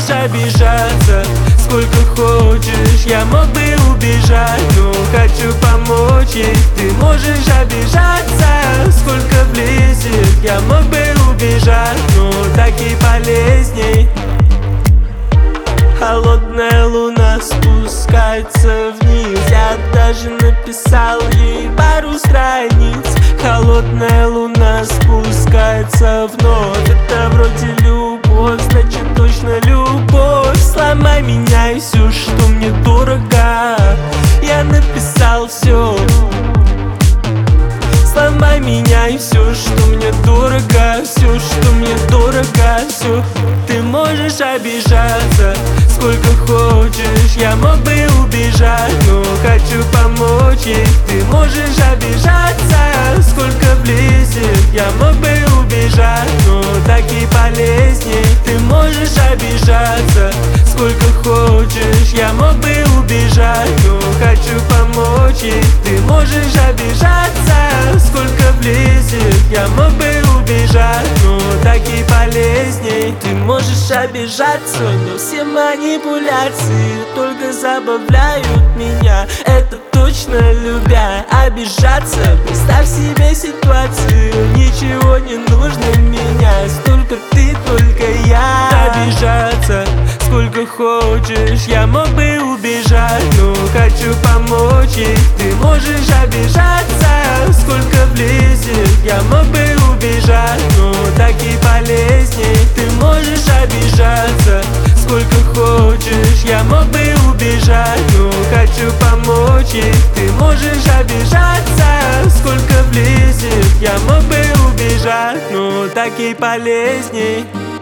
можешь обижаться сколько хочешь, я мог бы убежать, но хочу помочь ей. Ты можешь обижаться сколько влезет, я мог бы убежать, но так и полезней. Холодная луна спускается вниз, я даже написал ей пару страниц. Холодная луна спускается вновь, это вроде любовь, значит точно любовь. Сломай меня и все, что мне дорого, я написал все. Сломай меня и все, что мне дорого, все, что мне дорого, все. Ты можешь обижаться сколько хочешь, я мог бы убежать, но хочу помочь ей. Ты можешь обижаться сколько влезет, я мог бы убежать, но так и полезней. Ты можешь обижаться сколько хочешь, я мог бы убежать, но хочу помочь ей. Ты можешь обижаться сколько влезет, я мог бы убежать, но так и полезней. Ты можешь обижаться, но все манипуляции только забавляют меня. Это точно любя. Обижаться, представь себе ситуацию, ничего не нужно менять, только ты, только я. Обижаться сколько хочешь, я мог бы убежать, но хочу помочь ей. Ты можешь обижаться сколько влезет, я мог бы убежать, но так и полезней. Ты можешь обижаться сколько хочешь, я мог бы убежать, но хочу помочь ей. Ты можешь обижаться сколько влезет, я мог бы убежать, но так и полезней.